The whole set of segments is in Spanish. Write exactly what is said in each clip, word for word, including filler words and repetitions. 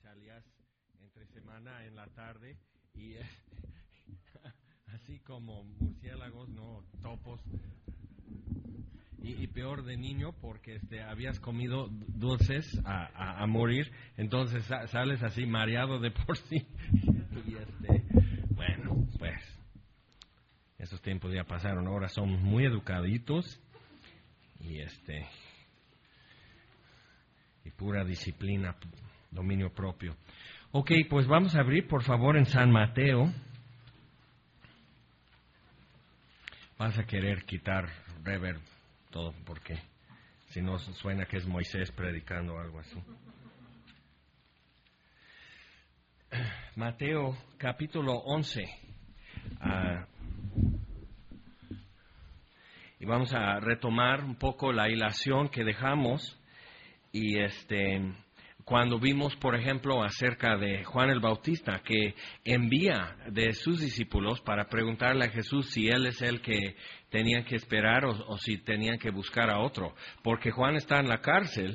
salías entre semana en la tarde y eh, así como murciélagos, no, topos. Y, y peor de niño porque este habías comido dulces a, a, a morir, entonces sa- sales así mareado de por sí. Y este, bueno, pues esos tiempos ya pasaron, ahora somos muy educaditos y este y pura disciplina, dominio propio. Ok, pues vamos a abrir por favor en San Mateo. Vas a querer quitar reverb todo porque si no suena que es Moisés predicando o algo así. Mateo capítulo once. Uh, y vamos a retomar un poco la hilación que dejamos y este cuando vimos, por ejemplo, acerca de Juan el Bautista, que envía de sus discípulos para preguntarle a Jesús si él es el que tenían que esperar o, o si tenían que buscar a otro, porque Juan está en la cárcel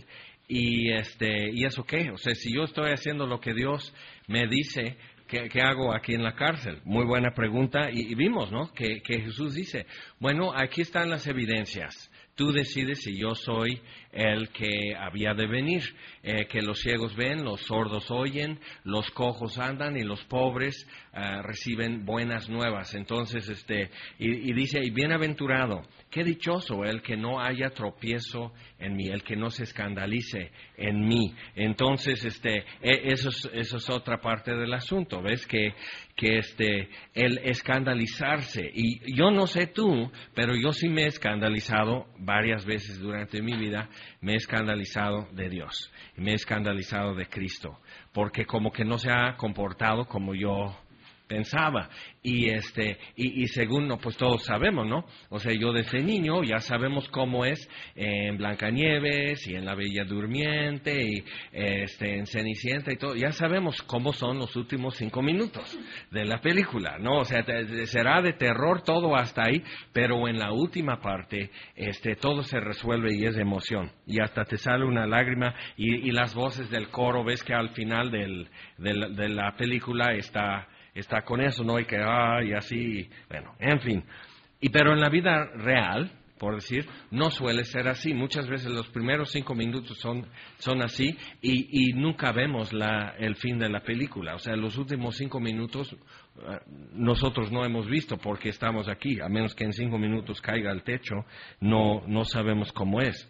y este y eso qué, o sea, si yo estoy haciendo lo que Dios me dice, ¿qué, qué hago aquí en la cárcel? Muy buena pregunta y, y vimos, ¿no? Que, que Jesús dice, bueno, aquí están las evidencias. Tú decides si yo soy el que había de venir, eh, que los ciegos ven, los sordos oyen, los cojos andan y los pobres uh, reciben buenas nuevas. Entonces, este, y, y dice, y bienaventurado, qué dichoso el que no haya tropiezo en mí, el que no se escandalice en mí. Entonces, este, eso es, eso es otra parte del asunto, ¿ves? Que, que este, el escandalizarse, y yo no sé tú, pero yo sí me he escandalizado varias veces durante mi vida, me he escandalizado de Dios, me he escandalizado de Cristo, porque como que no se ha comportado como yo pensaba, y este y, y según, no, pues todos sabemos, ¿no? O sea, yo desde niño ya sabemos cómo es en Blancanieves y en La Bella Durmiente y este en Cenicienta y todo, ya sabemos cómo son los últimos cinco minutos de la película, ¿no? O sea, te, será de terror todo hasta ahí, pero en la última parte este todo se resuelve y es de emoción, y hasta te sale una lágrima, y, y las voces del coro, ves que al final del, del, de la película está está con eso, ¿no? Y que, ah, y así, bueno, en fin. Y pero en la vida real, por decir, no suele ser así. Muchas veces los primeros cinco minutos son, son así y, y nunca vemos la, el fin de la película. O sea, los últimos cinco minutos uh, nosotros no hemos visto porque estamos aquí. A menos que en cinco minutos caiga al techo, no, no sabemos cómo es.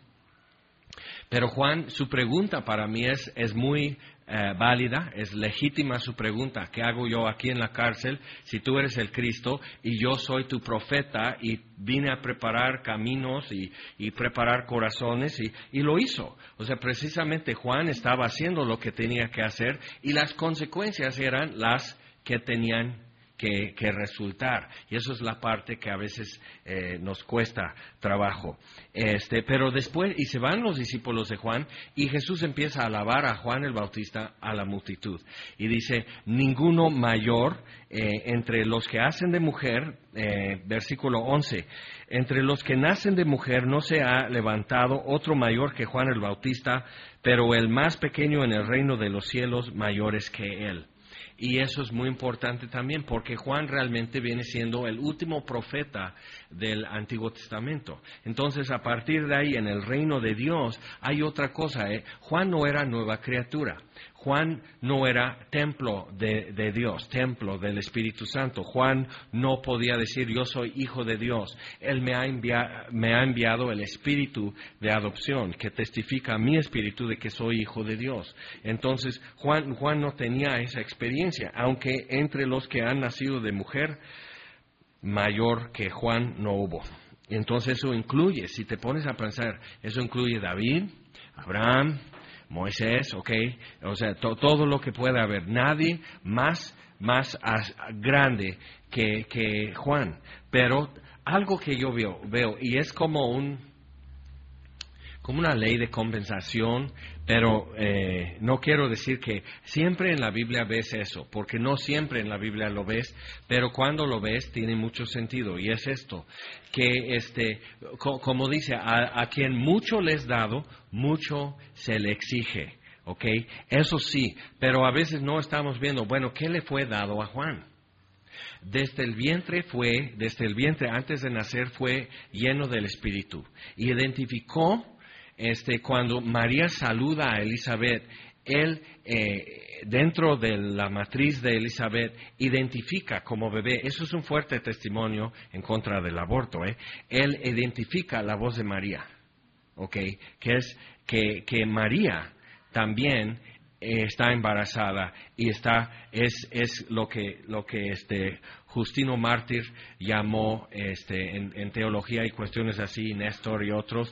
Pero Juan, su pregunta para mí es, es muy eh, válida, es legítima su pregunta. ¿Qué hago yo aquí en la cárcel si tú eres el Cristo y yo soy tu profeta y vine a preparar caminos y, y preparar corazones? Y, y lo hizo. O sea, precisamente Juan estaba haciendo lo que tenía que hacer y las consecuencias eran las que tenían Que, que resultar, y eso es la parte que a veces eh, nos cuesta trabajo. Este, pero después, y se van los discípulos de Juan, y Jesús empieza a alabar a Juan el Bautista a la multitud, y dice, ninguno mayor eh, entre los que hacen de mujer, eh, versículo once, entre los que nacen de mujer no se ha levantado otro mayor que Juan el Bautista, pero el más pequeño en el reino de los cielos mayor es que él. Y eso es muy importante también, porque Juan realmente viene siendo el último profeta del Antiguo Testamento. Entonces, a partir de ahí, en el reino de Dios, hay otra cosa. ¿eh? Juan no era nueva criatura. Juan no era templo de, de Dios, templo del Espíritu Santo. Juan no podía decir, yo soy hijo de Dios. Él me ha, envia- me ha enviado el Espíritu de adopción, que testifica a mi espíritu de que soy hijo de Dios. Entonces, Juan, Juan no tenía esa experiencia, aunque entre los que han nacido de mujer, mayor que Juan no hubo. Entonces, eso incluye, si te pones a pensar, eso incluye David, Abraham, Moisés, ok, o sea, to, todo lo que pueda haber, nadie más, más as, grande que, que Juan, pero algo que yo veo, veo, y es como un, como una ley de compensación, pero eh, no quiero decir que siempre en la Biblia ves eso, porque no siempre en la Biblia lo ves, pero cuando lo ves tiene mucho sentido, y es esto, que este, co- como dice, a, a quien mucho le es dado, mucho se le exige. ¿ok? Eso sí, pero a veces no estamos viendo, bueno, ¿qué le fue dado a Juan? Desde el vientre fue, desde el vientre antes de nacer fue lleno del Espíritu. Identificó, este, cuando María saluda a Elizabeth, él eh, dentro de la matriz de Elizabeth identifica como bebé. Eso es un fuerte testimonio en contra del aborto. ¿eh? Él identifica la voz de María, ¿ok? Que es que, que María también eh, está embarazada y está es es lo que lo que este Justino Mártir llamó este en, en teología y cuestiones así, Néstor y otros,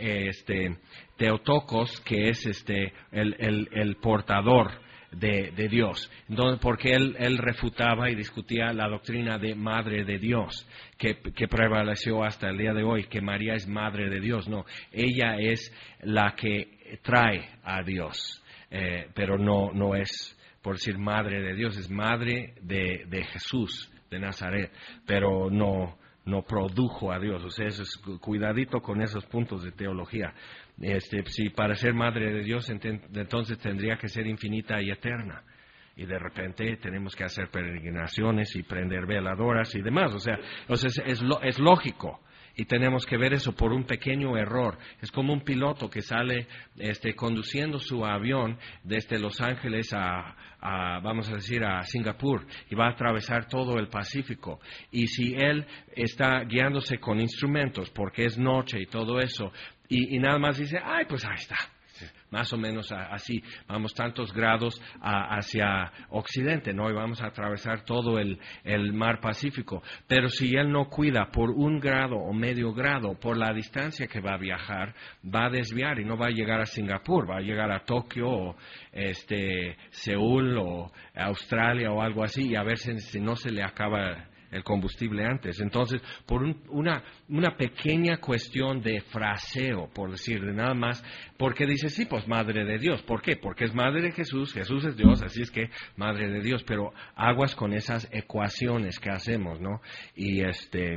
este Teotocos, que es este el, el, el portador de, de Dios. Entonces, porque él, él refutaba y discutía la doctrina de Madre de Dios, que, que prevaleció hasta el día de hoy, que María es Madre de Dios. No, ella es la que trae a Dios, eh, pero no, no es, por decir Madre de Dios, es Madre de, de Jesús de Nazaret, pero no, no produjo a Dios. O sea, eso es, cuidadito con esos puntos de teología. Este, si para ser Madre de Dios, entonces tendría que ser infinita y eterna. Y de repente tenemos que hacer peregrinaciones y prender veladoras y demás. O sea, o sea es, es, es lógico. Y tenemos que ver eso por un pequeño error. Es como un piloto que sale este, conduciendo su avión desde Los Ángeles a, a, vamos a decir, a Singapur, y va a atravesar todo el Pacífico. Y si él está guiándose con instrumentos, porque es noche y todo eso, y, y nada más dice, ay, pues ahí está. Más o menos así, vamos tantos grados a, hacia occidente, ¿no? Y vamos a atravesar todo el, el mar Pacífico. Pero si él no cuida por un grado o medio grado, por la distancia que va a viajar, va a desviar y no va a llegar a Singapur, va a llegar a Tokio o este, Seúl o Australia o algo así, y a ver si, si no se le acaba el combustible antes. Entonces, por un, una, una pequeña cuestión de fraseo, por decir, de nada más, porque dice, sí, pues Madre de Dios. ¿Por qué? Porque es Madre de Jesús, Jesús es Dios, así es que Madre de Dios, pero aguas con esas ecuaciones que hacemos, ¿no? Y este,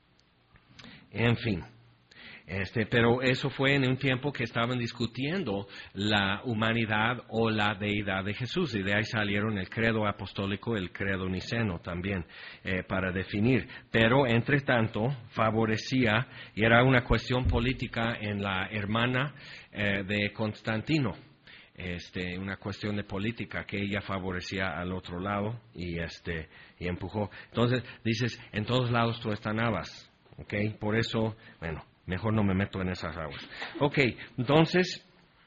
en fin. Este, pero eso fue en un tiempo que estaban discutiendo la humanidad o la deidad de Jesús, y de ahí salieron el credo apostólico, el credo niceno también, eh, para definir. Pero, entre tanto, favorecía, y era una cuestión política en la hermana eh, de Constantino, este, una cuestión de política que ella favorecía al otro lado y, este, y empujó. Entonces, dices, en todos lados tú estanabas, ¿ok? Por eso, bueno, mejor no me meto en esas aguas. Ok, entonces,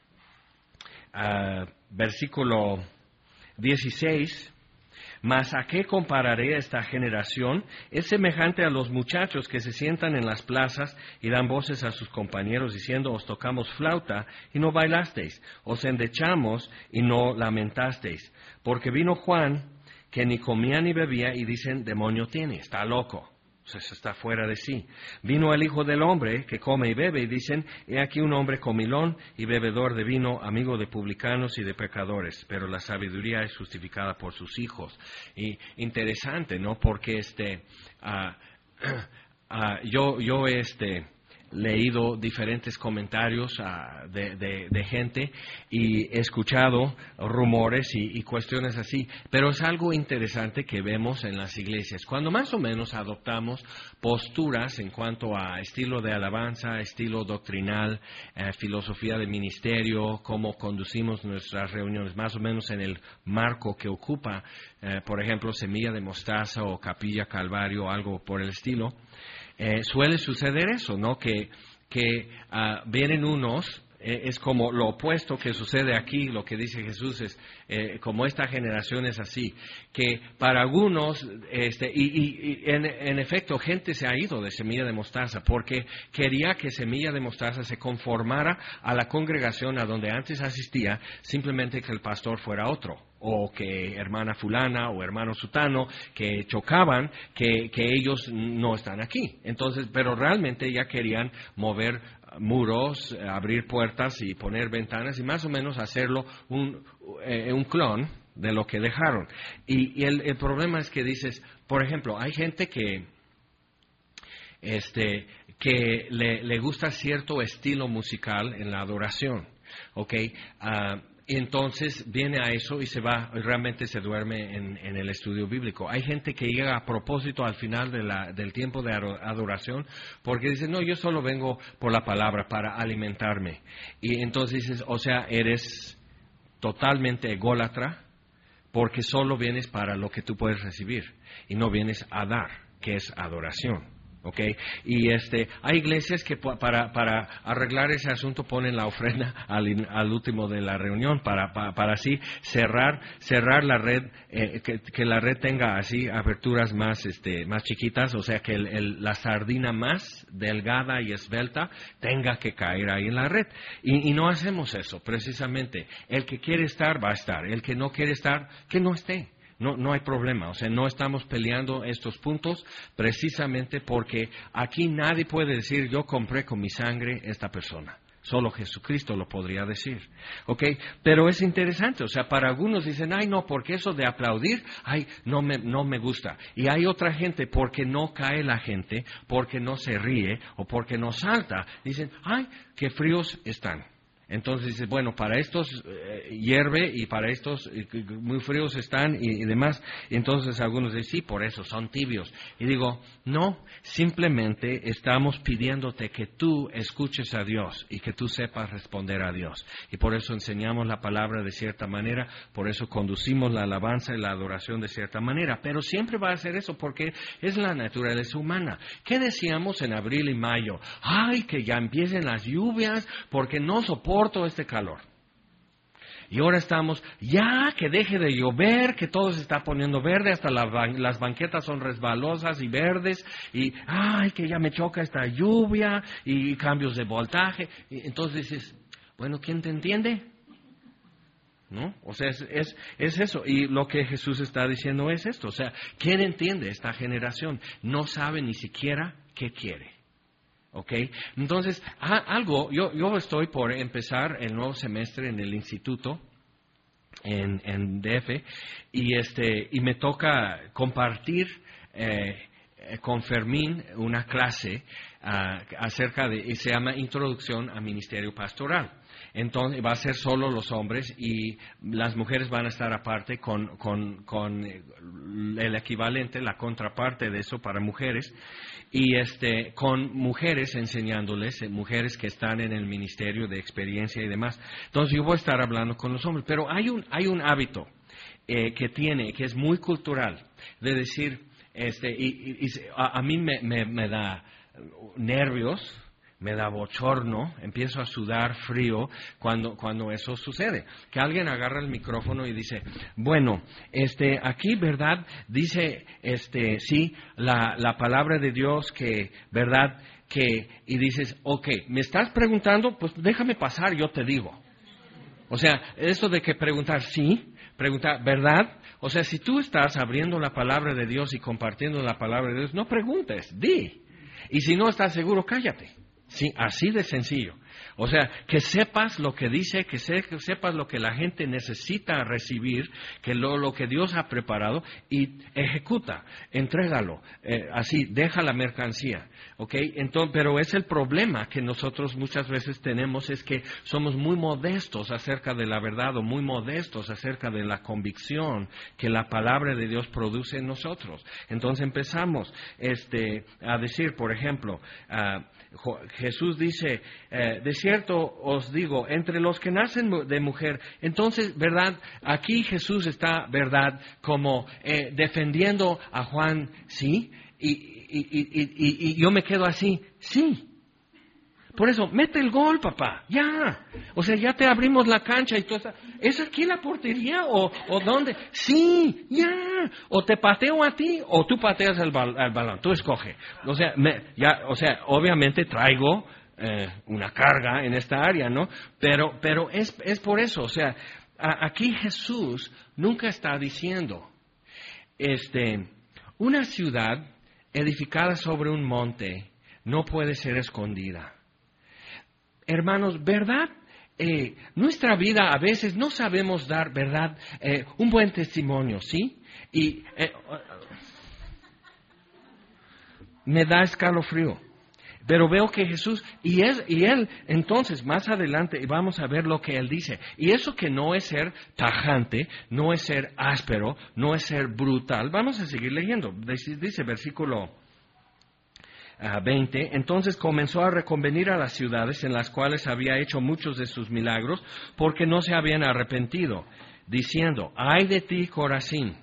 uh, versículo dieciséis. Mas ¿a qué compararé esta generación? Es semejante a los muchachos que se sientan en las plazas y dan voces a sus compañeros diciendo, os tocamos flauta y no bailasteis, os endechamos y no lamentasteis. Porque vino Juan, que ni comía ni bebía, y dicen, demonio tiene, está loco. Entonces está fuera de sí. Vino el Hijo del Hombre, que come y bebe, y dicen, he aquí un hombre comilón y bebedor de vino, amigo de publicanos y de pecadores, pero la sabiduría es justificada por sus hijos. Y interesante, ¿no? Porque este, uh, uh, yo, yo este... leído diferentes comentarios uh, de, de, de gente y he escuchado rumores y, y cuestiones así, pero es algo interesante que vemos en las iglesias. Cuando más o menos adoptamos posturas en cuanto a estilo de alabanza, estilo doctrinal, eh, filosofía de ministerio, cómo conducimos nuestras reuniones, más o menos en el marco que ocupa, eh, por ejemplo, Semilla de Mostaza o Capilla Calvario, algo por el estilo, Eh, suele suceder eso, ¿no? Que, que uh, vienen unos, eh, es como lo opuesto que sucede aquí, lo que dice Jesús es, eh, como esta generación es así, que para algunos, este, y, y, y en, en efecto, gente se ha ido de Semilla de Mostaza, porque quería que Semilla de Mostaza se conformara a la congregación a donde antes asistía, simplemente que el pastor fuera otro, o que hermana fulana o hermano sutano, que chocaban, que, que ellos no están aquí. Entonces, pero realmente ya querían mover muros, abrir puertas y poner ventanas y más o menos hacerlo un, eh, un clon de lo que dejaron. Y, y el, el problema es que dices, por ejemplo, hay gente que, este, que le, le gusta cierto estilo musical en la adoración, ¿ok? Uh, y entonces viene a eso y se va, y realmente se duerme en, en el estudio bíblico. Hay gente que llega a propósito al final de la, del tiempo de adoración porque dice, no, yo solo vengo por la palabra para alimentarme. Y entonces dices, o sea, eres totalmente ególatra porque solo vienes para lo que tú puedes recibir y no vienes a dar, que es adoración. Okay. Y este, hay iglesias que para, para arreglar ese asunto ponen la ofrenda al, al último de la reunión para, para, para así cerrar cerrar la red, eh, que, que la red tenga así aperturas más este más chiquitas, o sea que el, el, la sardina más delgada y esbelta tenga que caer ahí en la red. Y, y no hacemos eso precisamente. El que quiere estar va a estar, el que no quiere estar, que no esté. No, no hay problema, o sea, no estamos peleando estos puntos precisamente porque aquí nadie puede decir yo compré con mi sangre esta persona. Solo Jesucristo lo podría decir, ¿ok? Pero es interesante, o sea, para algunos dicen, ay no, porque eso de aplaudir, ay, no me, no me gusta. Y hay otra gente, porque no cae la gente, porque no se ríe o porque no salta, dicen, ay, qué fríos están. Entonces dice, bueno, para estos eh, hierve y para estos eh, muy fríos están y, y demás. Y entonces algunos dicen, sí, por eso son tibios. Y digo, no, simplemente estamos pidiéndote que tú escuches a Dios y que tú sepas responder a Dios. Y por eso enseñamos la palabra de cierta manera, por eso conducimos la alabanza y la adoración de cierta manera. Pero siempre va a ser eso porque es la naturaleza humana. ¿Qué decíamos en abril y mayo? Ay, que ya empiecen las lluvias porque no soporto este calor. Y ahora estamos, ya que deje de llover, que todo se está poniendo verde, hasta la, las banquetas son resbalosas y verdes, y ay, que ya me choca esta lluvia, y cambios de voltaje. Y entonces dices, bueno, ¿quién te entiende? ¿No? O sea, es, es, es eso. Y lo que Jesús está diciendo es esto. O sea, ¿quién entiende esta generación? No sabe ni siquiera qué quiere. ¿Ok? Entonces, a, algo, yo, yo estoy por empezar el nuevo semestre en el instituto, en, en D F, y, este, y me toca compartir eh, con Fermín una clase uh, acerca de, y se llama Introducción a Ministerio Pastoral. Entonces va a ser solo los hombres y las mujeres van a estar aparte con, con, con el equivalente, la contraparte de eso para mujeres, y este con mujeres enseñándoles, mujeres que están en el ministerio de experiencia y demás. Entonces yo voy a estar hablando con los hombres, pero hay un, hay un hábito eh, que tiene, que es muy cultural, de decir, este y, y, y a, a mí me, me, me da nervios, me da bochorno, empiezo a sudar frío cuando, cuando eso sucede. Que alguien agarra el micrófono y dice, bueno, este, aquí, ¿verdad? Dice, este, sí, la, la palabra de Dios que, ¿verdad? Que, y dices, ok, ¿me estás preguntando? Pues déjame pasar, yo te digo. O sea, eso de que preguntar, sí, preguntar, ¿verdad? O sea, si tú estás abriendo la palabra de Dios y compartiendo la palabra de Dios, no preguntes, di. Y si no estás seguro, cállate. Sí, así de sencillo. O sea, que sepas lo que dice, que, se, que sepas lo que la gente necesita recibir, que lo, lo que Dios ha preparado y ejecuta, entrégalo, eh, así, deja la mercancía, ¿ok? Entonces, pero es el problema que nosotros muchas veces tenemos, es que somos muy modestos acerca de la verdad o muy modestos acerca de la convicción que la palabra de Dios produce en nosotros. Entonces empezamos este, a decir, por ejemplo, uh, Jesús dice, eh, de cierto os digo, entre los que nacen de mujer, entonces, ¿verdad? Aquí Jesús está, ¿verdad? Como eh, defendiendo a Juan, ¿sí? Y, y, y, y, y yo me quedo así, sí. Por eso, mete el gol, papá, ya. O sea, ya te abrimos la cancha y todo está. ¿Es aquí la portería o, o dónde? Sí, ya. O te pateo a ti o tú pateas el, bal, el balón, tú escoge. O sea, me, ya, o sea, obviamente traigo eh, una carga en esta área, ¿no? Pero, pero es, es por eso, o sea, a, aquí Jesús nunca está diciendo, este, una ciudad edificada sobre un monte no puede ser escondida. Hermanos, ¿verdad? Eh, nuestra vida a veces no sabemos dar, ¿verdad? Eh, un buen testimonio, ¿sí? Y eh, me da escalofrío. Pero veo que Jesús, y, es, y Él, entonces, más adelante, vamos a ver lo que Él dice. Y eso que no es ser tajante, no es ser áspero, no es ser brutal. Vamos a seguir leyendo. Dice, dice versículo uh, veinte, entonces comenzó a reconvenir a las ciudades en las cuales había hecho muchos de sus milagros, porque no se habían arrepentido, diciendo, ay de ti, Corazín.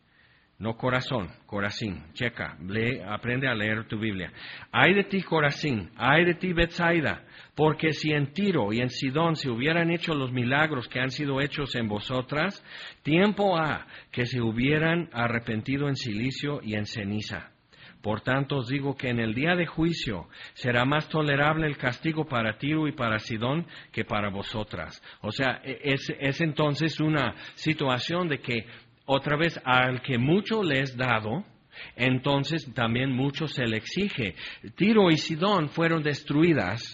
No corazón, Corazín. Checa, lee, aprende a leer tu Biblia. Ay de ti, Corazín, ay de ti, Betsaida, porque si en Tiro y en Sidón se hubieran hecho los milagros que han sido hechos en vosotras, tiempo ha que se hubieran arrepentido en silicio y en ceniza. Por tanto os digo que en el día de juicio será más tolerable el castigo para Tiro y para Sidón que para vosotras. O sea, es, es entonces una situación de que otra vez, al que mucho le es dado, entonces también mucho se le exige. Tiro y Sidón fueron destruidas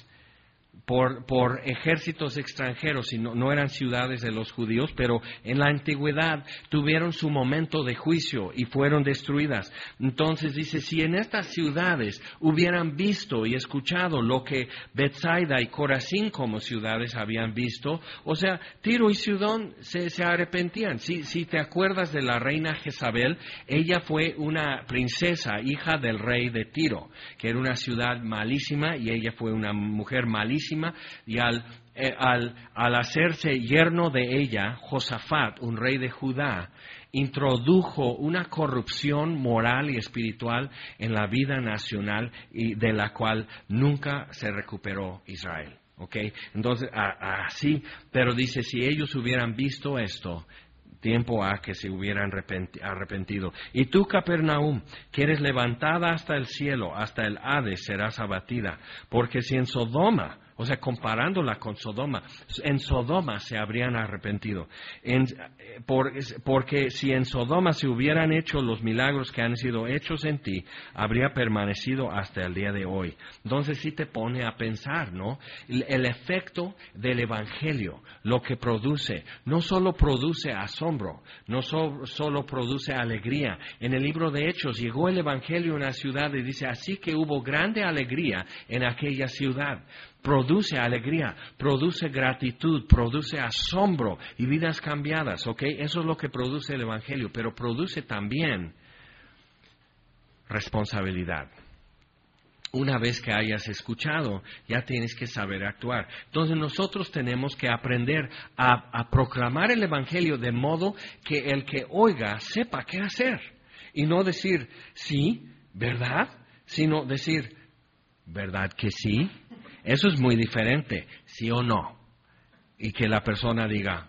por, por ejércitos extranjeros, y no, no eran ciudades de los judíos, pero en la antigüedad tuvieron su momento de juicio y fueron destruidas. Entonces dice, si en estas ciudades hubieran visto y escuchado lo que Betsaida y Corazín como ciudades habían visto, o sea, Tiro y Sidón se, se arrepentían. Si, si te acuerdas de la reina Jezabel, ella fue una princesa, hija del rey de Tiro, que era una ciudad malísima, y ella fue una mujer malísima. Y al, eh, al, al hacerse yerno de ella, Josafat, un rey de Judá, introdujo una corrupción moral y espiritual en la vida nacional, y de la cual nunca se recuperó Israel. ¿Okay? Entonces, a, así, pero dice, si ellos hubieran visto esto, tiempo ha que se hubieran arrepentido. Y tú, Capernaum, que eres levantada hasta el cielo, hasta el Hades serás abatida, porque si en Sodoma, o sea, comparándola con Sodoma, en Sodoma se habrían arrepentido. En, por, porque si en Sodoma se hubieran hecho los milagros que han sido hechos en ti, habría permanecido hasta el día de hoy. Entonces sí te pone a pensar, ¿no? El, el efecto del Evangelio, lo que produce, no solo produce asombro, no so, solo produce alegría. En el libro de Hechos llegó el Evangelio a una ciudad y dice, así que hubo grande alegría en aquella ciudad. Produce alegría, produce gratitud, produce asombro y vidas cambiadas, ¿ok? Eso es lo que produce el Evangelio, pero produce también responsabilidad. Una vez que hayas escuchado, ya tienes que saber actuar. Entonces nosotros tenemos que aprender a, a proclamar el Evangelio de modo que el que oiga sepa qué hacer. Y no decir, sí, ¿verdad? Sino decir, ¿verdad que sí? Eso es muy diferente, sí o no. Y que la persona diga,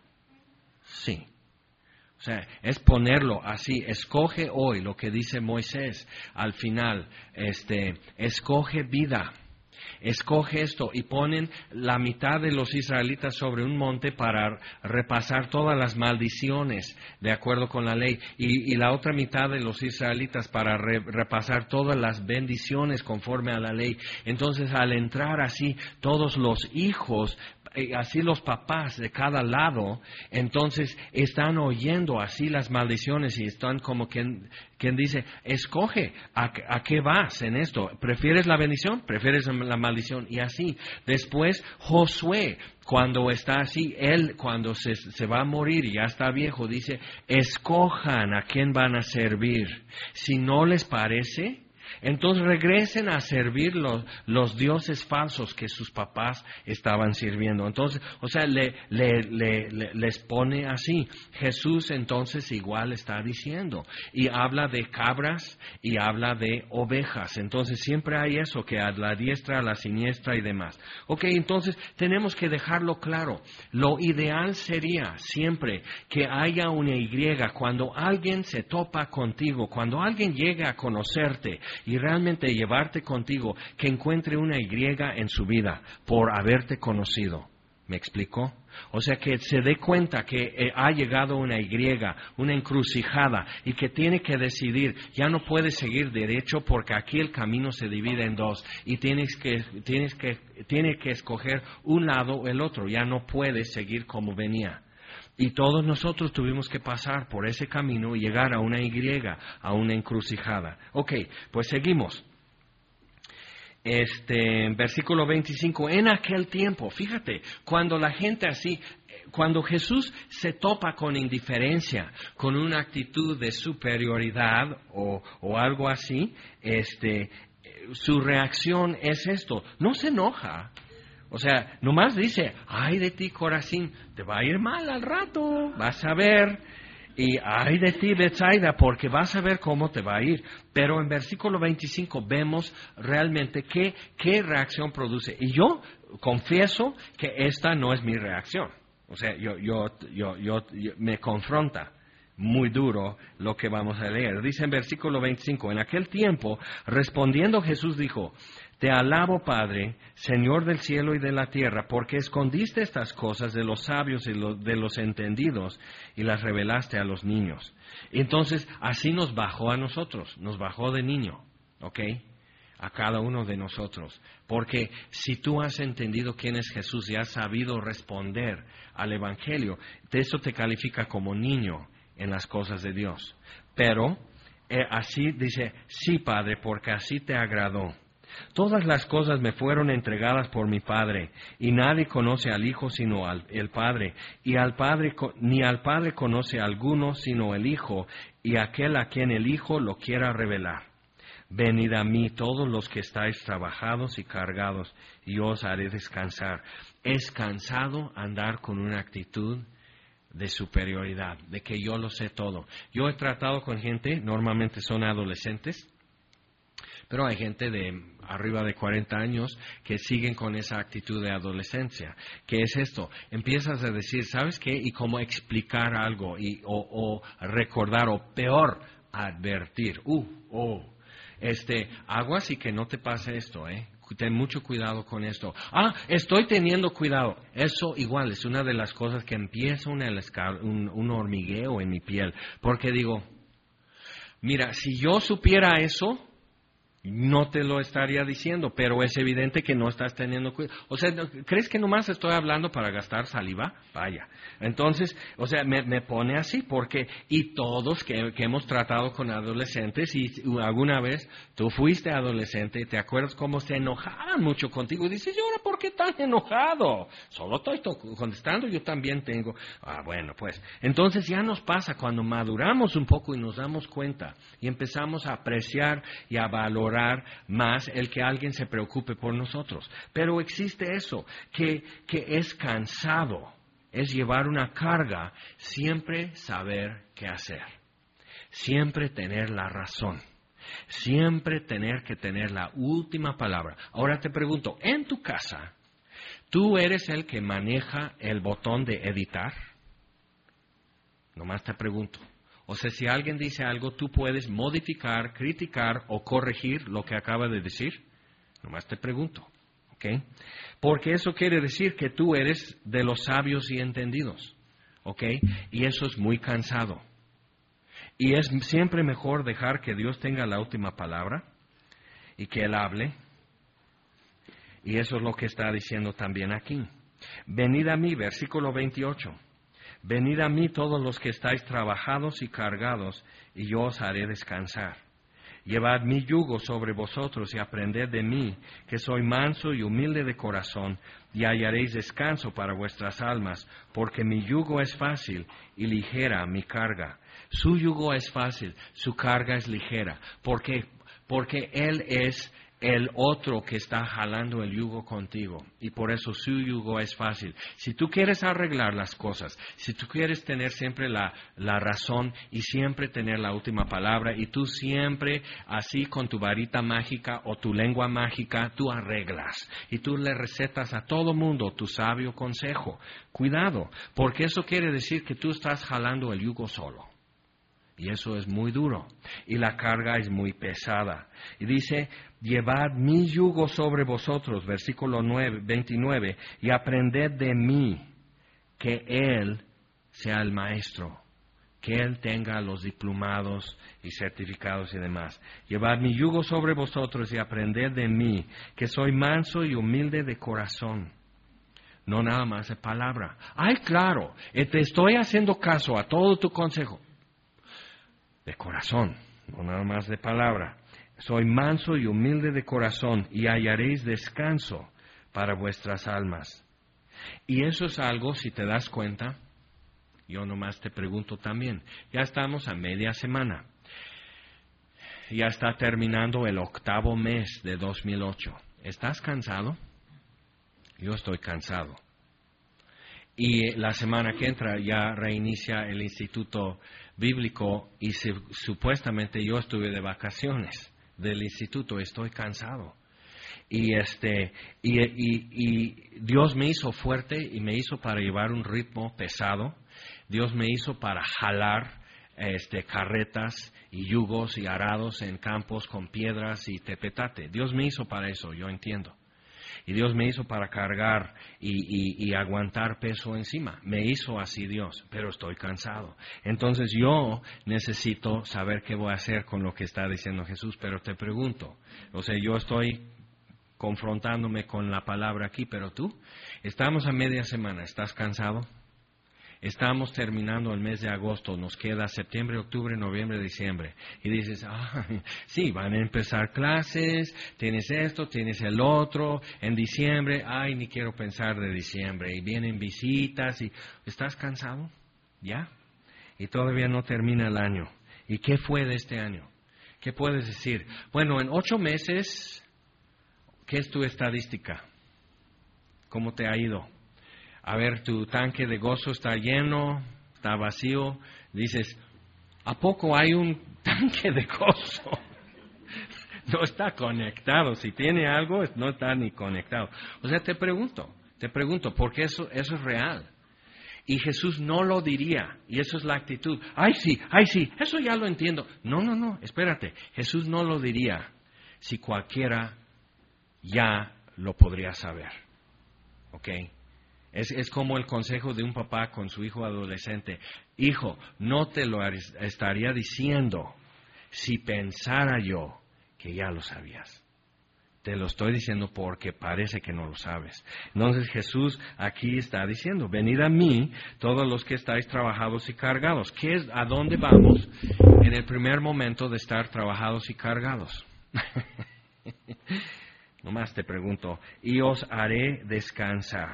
sí. O sea, es ponerlo así, escoge hoy lo que dice Moisés al final, este, escoge vida. Escoge esto, y ponen la mitad de los israelitas sobre un monte para repasar todas las maldiciones de acuerdo con la ley, y, y la otra mitad de los israelitas para re, repasar todas las bendiciones conforme a la ley. Entonces, al entrar así todos los hijos, así los papás de cada lado, entonces están oyendo así las maldiciones y están como quien, quien dice, escoge, ¿a, ¿a qué vas en esto? ¿Prefieres la bendición? ¿Prefieres la maldición? Y así. Después, Josué, cuando está así, él cuando se, se va a morir y ya está viejo, dice, escojan a quién van a servir. Si no les parece, entonces regresen a servir los, los dioses falsos que sus papás estaban sirviendo. Entonces, o sea, le, le, le, le, les pone así. Jesús entonces igual está diciendo. Y habla de cabras y habla de ovejas. Entonces siempre hay eso, que a la diestra, a la siniestra y demás. Ok, entonces tenemos que dejarlo claro. Lo ideal sería siempre que haya una Y. Cuando alguien se topa contigo, cuando alguien llega a conocerte y realmente llevarte contigo, que encuentre una Y en su vida por haberte conocido. ¿Me explico? O sea, que se dé cuenta que eh, ha llegado una Y, una encrucijada, y que tiene que decidir, ya no puede seguir derecho porque aquí el camino se divide en dos y tienes que, tienes que, tiene que escoger un lado o el otro, ya no puede seguir como venía. Y todos nosotros tuvimos que pasar por ese camino y llegar a una Y, a una encrucijada. Ok, pues seguimos. este, versículo veinticinco, en aquel tiempo, fíjate, cuando la gente así, cuando Jesús se topa con indiferencia, con una actitud de superioridad o, o algo así, este, su reacción es esto, no se enoja. O sea, nomás dice, ay de ti, Corazín, te va a ir mal al rato, vas a ver. Y ay de ti, Betsaida, porque vas a ver cómo te va a ir. Pero en versículo veinticinco vemos realmente qué, qué reacción produce. Y yo confieso que esta no es mi reacción. O sea, yo, yo, yo, yo, yo me confronta muy duro lo que vamos a leer. Dice en versículo veinticinco, en aquel tiempo, respondiendo Jesús dijo, te alabo, Padre, Señor del cielo y de la tierra, porque escondiste estas cosas de los sabios y de los entendidos y las revelaste a los niños. Entonces, así nos bajó a nosotros, nos bajó de niño, ¿ok? A cada uno de nosotros. Porque si tú has entendido quién es Jesús y has sabido responder al Evangelio, eso te califica como niño en las cosas de Dios. Pero eh, así dice, sí, Padre, porque así te agradó. Todas las cosas me fueron entregadas por mi Padre, y nadie conoce al Hijo sino al el Padre, y al Padre ni al Padre conoce a alguno sino el Hijo, y aquel a quien el Hijo lo quiera revelar. Venid a mí todos los que estáis trabajados y cargados, y yo os haré descansar. Es cansado andar con una actitud de superioridad, de que yo lo sé todo. Yo he tratado con gente, normalmente son adolescentes, pero hay gente de arriba de cuarenta años que siguen con esa actitud de adolescencia. ¿Qué es esto? Empiezas a decir, ¿sabes qué? Y cómo explicar algo, y, o, o recordar, o peor, advertir. Uh, oh, este, aguas y que no te pase esto, ¿eh? Ten mucho cuidado con esto. Ah, estoy teniendo cuidado. Eso igual es una de las cosas que empieza un, un, un hormigueo en mi piel. Porque digo, mira, si yo supiera eso, no te lo estaría diciendo, pero es evidente que no estás teniendo cuidado. O sea, ¿crees que nomás estoy hablando para gastar saliva? Vaya. Entonces, o sea, me, me pone así, porque, y todos que, que hemos tratado con adolescentes, y alguna vez tú fuiste adolescente, ¿te acuerdas cómo se enojaban mucho contigo? Y dices, ¿y ahora por qué tan enojado? Solo estoy contestando, yo también tengo. Ah, bueno, pues, entonces ya nos pasa cuando maduramos un poco y nos damos cuenta, y empezamos a apreciar y a valorar más el que alguien se preocupe por nosotros. Pero existe eso, que, que es cansado, es llevar una carga, siempre saber qué hacer, siempre tener la razón, siempre tener que tener la última palabra. Ahora te pregunto, en tu casa, ¿tú eres el que maneja el botón de editar? Nomás te pregunto. O sea, si alguien dice algo, tú puedes modificar, criticar o corregir lo que acaba de decir. Nomás te pregunto, ¿ok? Porque eso quiere decir que tú eres de los sabios y entendidos, ¿ok? Y eso es muy cansado. Y es siempre mejor dejar que Dios tenga la última palabra y que Él hable. Y eso es lo que está diciendo también aquí. Venid a mí, versículo veintiocho. Venid a mí todos los que estáis trabajados y cargados, y yo os haré descansar. Llevad mi yugo sobre vosotros y aprended de mí, que soy manso y humilde de corazón, y hallaréis descanso para vuestras almas, porque mi yugo es fácil y ligera mi carga. Su yugo es fácil, su carga es ligera. ¿Por qué? Porque Él es el otro que está jalando el yugo contigo, y por eso su yugo es fácil. Si tú quieres arreglar las cosas, si tú quieres tener siempre la, la razón y siempre tener la última palabra, y tú siempre así con tu varita mágica o tu lengua mágica, tú arreglas y tú le recetas a todo mundo tu sabio consejo. Cuidado, porque eso quiere decir que tú estás jalando el yugo solo. Y eso es muy duro. Y la carga es muy pesada. Y dice, llevad mi yugo sobre vosotros, versículo nueve, veintinueve, y aprended de mí, que Él sea el maestro, que Él tenga los diplomados y certificados y demás. Llevad mi yugo sobre vosotros y aprended de mí, que soy manso y humilde de corazón. No nada más de palabra. Ay, claro, te estoy haciendo caso a todo tu consejo. De corazón, no nada más de palabra. soy manso y humilde de corazón, y hallaréis descanso para vuestras almas. Y eso es algo, si te das cuenta, yo nomás te pregunto también, ya estamos a media semana, ya está terminando el octavo mes de dos mil ocho. ¿Estás cansado? Yo estoy cansado. Y la semana que entra ya reinicia el Instituto Bíblico y se, supuestamente yo estuve de vacaciones del instituto, estoy cansado. Y, este, y, y, y Dios me hizo fuerte y me hizo para llevar un ritmo pesado. Dios me hizo para jalar este, carretas y yugos y arados en campos con piedras y tepetate. Dios me hizo para eso, yo entiendo. Y Dios me hizo para cargar y, y, y aguantar peso encima. Me hizo así Dios, pero estoy cansado. Entonces yo necesito saber qué voy a hacer con lo que está diciendo Jesús. Pero te pregunto, o sea, yo estoy confrontándome con la palabra aquí, pero tú, estamos a media semana, ¿estás cansado? Estamos terminando el mes de agosto, nos queda septiembre, octubre, noviembre, diciembre. Y dices, ah, sí, van a empezar clases, tienes esto, tienes el otro, en diciembre, ay, ni quiero pensar de diciembre, y vienen visitas, y ¿estás cansado? ¿Ya? Y todavía no termina el año. ¿Y qué fue de este año? ¿Qué puedes decir? Bueno, en ocho meses, ¿qué es tu estadística? ¿Cómo te ha ido? A ver, tu tanque de gozo está lleno, está vacío. Dices, ¿a poco hay un tanque de gozo? No está conectado. Si tiene algo, no está ni conectado. O sea, te pregunto, te pregunto, porque eso, eso es real. Y Jesús no lo diría, y eso es la actitud. Ay, sí, ay, sí, eso ya lo entiendo. No, no, no, espérate. Jesús no lo diría si cualquiera ya lo podría saber. ¿Ok? Es, es como el consejo de un papá con su hijo adolescente. Hijo, no te lo estaría diciendo si pensara yo que ya lo sabías. Te lo estoy diciendo porque parece que no lo sabes. Entonces Jesús aquí está diciendo, venid a mí todos los que estáis trabajados y cargados. ¿Qué es, ¿A dónde vamos en el primer momento de estar trabajados y cargados? Nomás te pregunto, y os haré descansar.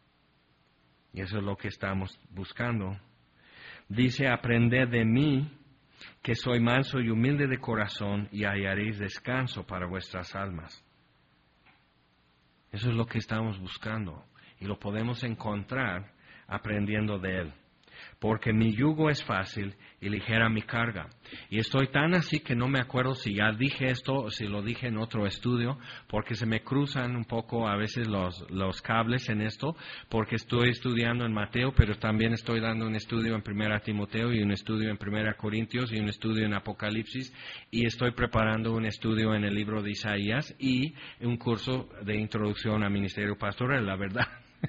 Y eso es lo que estamos buscando. Dice, aprended de mí, que soy manso y humilde de corazón, y hallaréis descanso para vuestras almas. Eso es lo que estamos buscando. Y lo podemos encontrar aprendiendo de Él. Porque mi yugo es fácil y ligera mi carga. Y estoy tan así que no me acuerdo si ya dije esto o si lo dije en otro estudio, porque se me cruzan un poco a veces los, los cables en esto, porque estoy estudiando en Mateo, pero también estoy dando un estudio en Primera Timoteo y un estudio en Primera Corintios y un estudio en Apocalipsis, y estoy preparando un estudio en el libro de Isaías y un curso de introducción a ministerio pastoral. La verdad,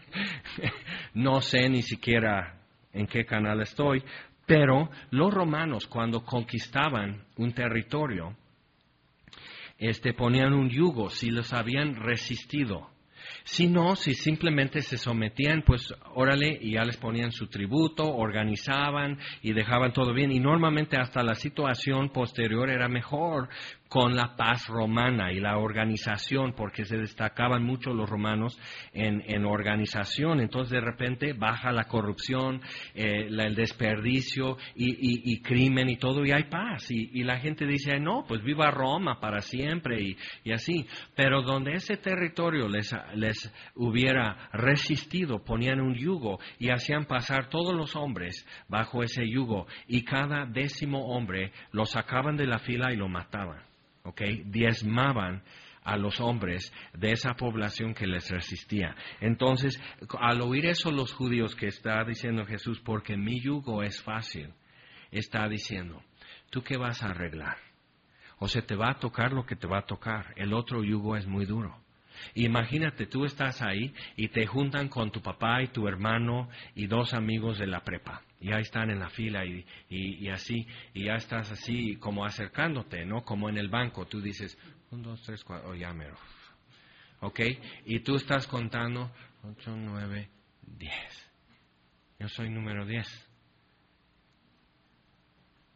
no sé ni siquiera en qué canal estoy, pero los romanos cuando conquistaban un territorio, este, ponían un yugo si los habían resistido. Si no, si simplemente se sometían, pues órale, y ya les ponían su tributo, organizaban y dejaban todo bien. Y normalmente hasta la situación posterior era mejor con la paz romana y la organización, porque se destacaban mucho los romanos en, en organización. Entonces de repente baja la corrupción, eh, la, el desperdicio y, y, y crimen y todo, y hay paz. Y, y la gente dice, no, pues viva Roma para siempre y, y así. Pero donde ese territorio les, les hubiera resistido, ponían un yugo y hacían pasar todos los hombres bajo ese yugo, y cada décimo hombre lo sacaban de la fila y lo mataban. Okay, diezmaban a los hombres de esa población que les resistía. Entonces, al oír eso los judíos, que está diciendo Jesús, porque mi yugo es fácil, está diciendo, ¿tú qué vas a arreglar? O sea, te va a tocar lo que te va a tocar. El otro yugo es muy duro. Imagínate, tú estás ahí y te juntan con tu papá y tu hermano y dos amigos de la prepa. Y ahí están en la fila y, y, y así, y ya estás así como acercándote, ¿no? Como en el banco, tú dices, un, dos, tres, cuatro, oh, ya mero. ¿Ok? Y tú estás contando, ocho, nueve, diez. Yo soy número diez.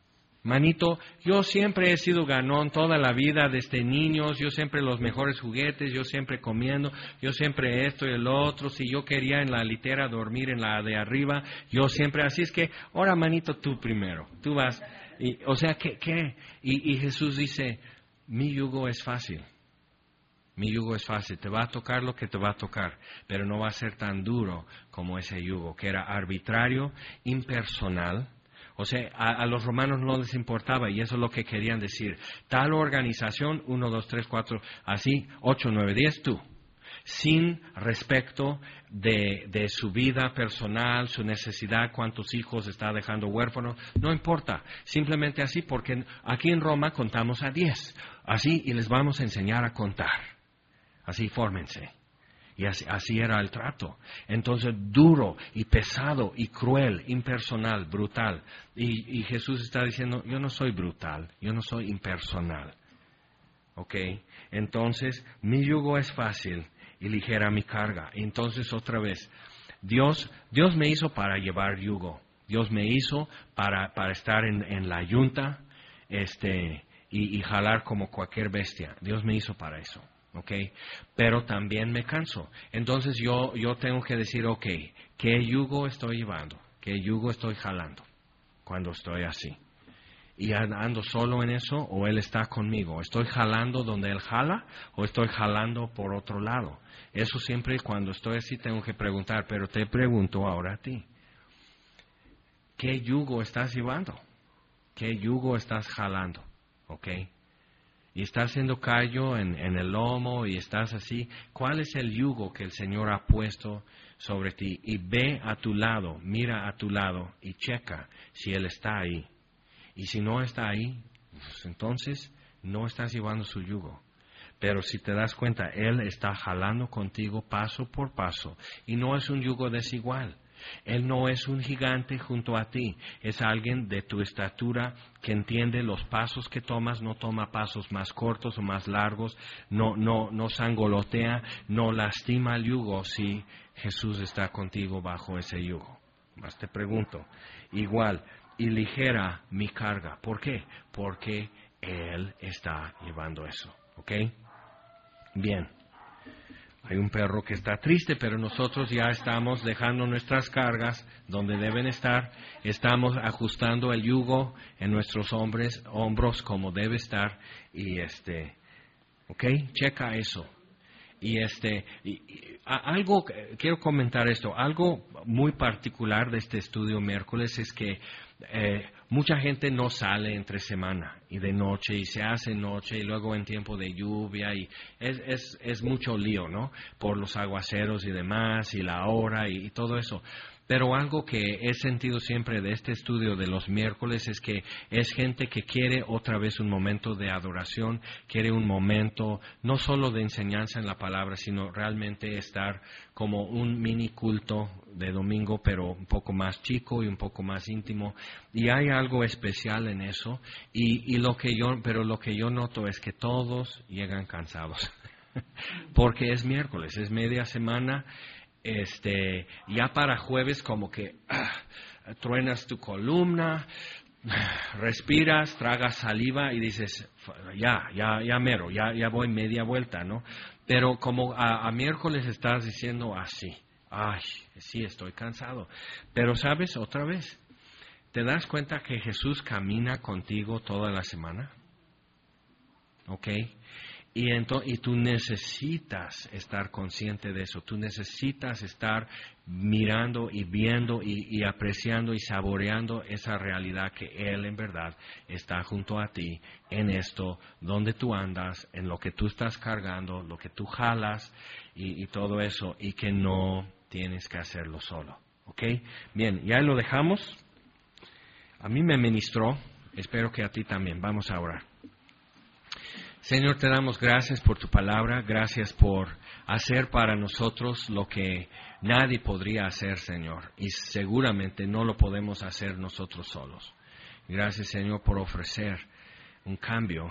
Manito, yo siempre he sido ganón toda la vida, desde niños, yo siempre los mejores juguetes, yo siempre comiendo, yo siempre esto y el otro, si yo quería en la litera dormir en la de arriba, yo siempre, así es que, ahora manito, tú primero, tú vas, y, o sea, ¿qué? qué? Y, y Jesús dice, mi yugo es fácil, mi yugo es fácil, te va a tocar lo que te va a tocar, pero no va a ser tan duro como ese yugo, que era arbitrario, impersonal. O sea, a, a los romanos no les importaba y eso es lo que querían decir. Tal organización, uno, dos, tres, cuatro, así, ocho, nueve, diez, tú. Sin respecto de, de su vida personal, su necesidad, cuántos hijos está dejando huérfanos, no importa. Simplemente así, porque aquí en Roma contamos a diez. Así, y les vamos a enseñar a contar. Así, fórmense. Y así, así era el trato. Entonces, duro y pesado y cruel, impersonal, brutal. Y, y Jesús está diciendo, yo no soy brutal, yo no soy impersonal. ¿Ok? Entonces, mi yugo es fácil y ligera mi carga. Entonces, otra vez, Dios, Dios me hizo para llevar yugo. Dios me hizo para, para estar en, en la yunta este, y, y jalar como cualquier bestia. Dios me hizo para eso. Okay, pero también me canso. Entonces yo, yo tengo que decir, ok, ¿qué yugo estoy llevando? ¿Qué yugo estoy jalando cuando estoy así? ¿Y ando solo en eso o Él está conmigo? ¿Estoy jalando donde Él jala o estoy jalando por otro lado? Eso siempre cuando estoy así tengo que preguntar, pero te pregunto ahora a ti. ¿Qué yugo estás llevando? ¿Qué yugo estás jalando? ¿Ok? Y estás haciendo callo en, en el lomo y estás así. ¿Cuál es el yugo que el Señor ha puesto sobre ti? Y ve a tu lado, mira a tu lado y checa si Él está ahí. Y si no está ahí, pues entonces no estás llevando su yugo. Pero si te das cuenta, Él está jalando contigo paso por paso. Y no es un yugo desigual. Él no es un gigante junto a ti, es alguien de tu estatura que entiende los pasos que tomas, no toma pasos más cortos o más largos, no, no, no sangolotea, no lastima el yugo si Jesús está contigo bajo ese yugo. Más te pregunto, igual, y ligera mi carga. ¿Por qué? Porque Él está llevando eso, ¿ok? Bien. Hay un perro que está triste, pero nosotros ya estamos dejando nuestras cargas donde deben estar. Estamos ajustando el yugo en nuestros hombres, hombros como debe estar. Y este, ¿ok? Checa eso. Y este, y, y, a, algo, quiero comentar esto. Algo muy particular de este estudio miércoles es que eh, mucha gente no sale entre semana y de noche y se hace noche y luego en tiempo de lluvia y es, es, es mucho lío, ¿no? Por los aguaceros y demás y la hora y, y todo eso. Pero algo que he sentido siempre de este estudio de los miércoles es que es gente que quiere otra vez un momento de adoración, quiere un momento no solo de enseñanza en la palabra, sino realmente estar como un mini culto de domingo, pero un poco más chico y un poco más íntimo. Y hay algo especial en eso. Y, y lo que yo, pero lo que yo noto es que todos llegan cansados, porque es miércoles, es media semana. Este, ya para jueves como que ah, truenas tu columna, respiras, tragas saliva y dices, ya, ya, ya mero, ya, ya voy media vuelta, ¿no? Pero como a, a miércoles estás diciendo así, ay, sí, estoy cansado. Pero sabes, otra vez, ¿te das cuenta que Jesús camina contigo toda la semana? ¿Ok? Y, ento- y tú necesitas estar consciente de eso, tú necesitas estar mirando y viendo y, y apreciando y saboreando esa realidad que Él en verdad está junto a ti en esto, donde tú andas, en lo que tú estás cargando, lo que tú jalas y, y todo eso, y que no tienes que hacerlo solo. ¿Ok? Bien, ya lo dejamos. A mí me ministró, espero que a ti también. Vamos a orar. Señor, te damos gracias por tu palabra, gracias por hacer para nosotros lo que nadie podría hacer, Señor, y seguramente no lo podemos hacer nosotros solos. Gracias, Señor, por ofrecer un cambio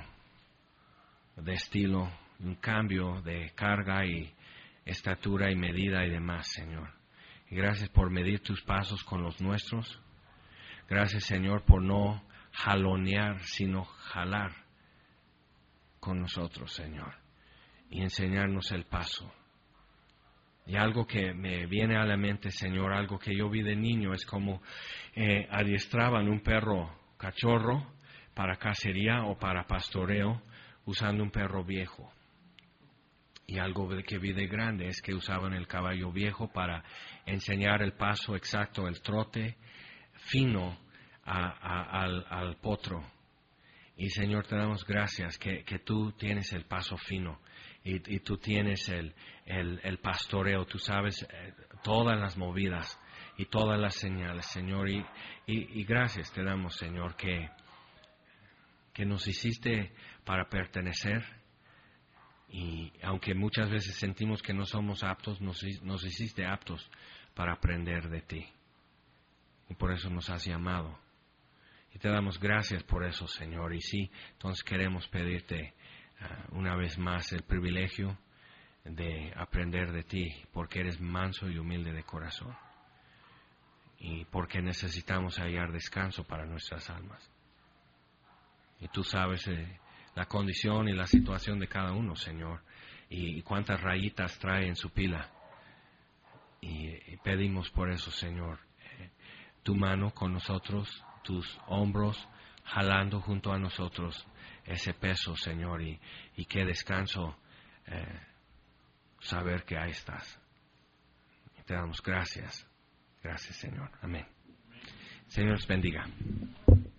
de estilo, un cambio de carga y estatura y medida y demás, Señor. Y gracias por medir tus pasos con los nuestros. Gracias, Señor, por no jalonear, sino jalar con nosotros, Señor, y enseñarnos el paso. Y algo que me viene a la mente, Señor, algo que yo vi de niño, es como eh, adiestraban un perro cachorro para cacería o para pastoreo usando un perro viejo. Y algo que vi de grande es que usaban el caballo viejo para enseñar el paso exacto, el trote fino a, a, al, al potro. Y Señor, te damos gracias que, que tú tienes el paso fino y, y tú tienes el, el, el pastoreo, tú sabes eh, todas las movidas y todas las señales, Señor. Y, y, y gracias te damos, Señor, que, que nos hiciste para pertenecer. Y aunque muchas veces sentimos que no somos aptos, nos, nos hiciste aptos para aprender de ti. Y por eso nos has llamado. Y te damos gracias por eso, Señor. Y sí, entonces queremos pedirte uh, una vez más el privilegio de aprender de ti, porque eres manso y humilde de corazón. Y porque necesitamos hallar descanso para nuestras almas. Y tú sabes eh, la condición y la situación de cada uno, Señor, y, y cuántas rayitas trae en su pila. Y, y pedimos por eso, Señor, eh, tu mano con nosotros, tus hombros jalando junto a nosotros ese peso, Señor, y, y qué descanso eh, saber que ahí estás. Y te damos gracias. Gracias, Señor. Amén. Señor, os bendiga.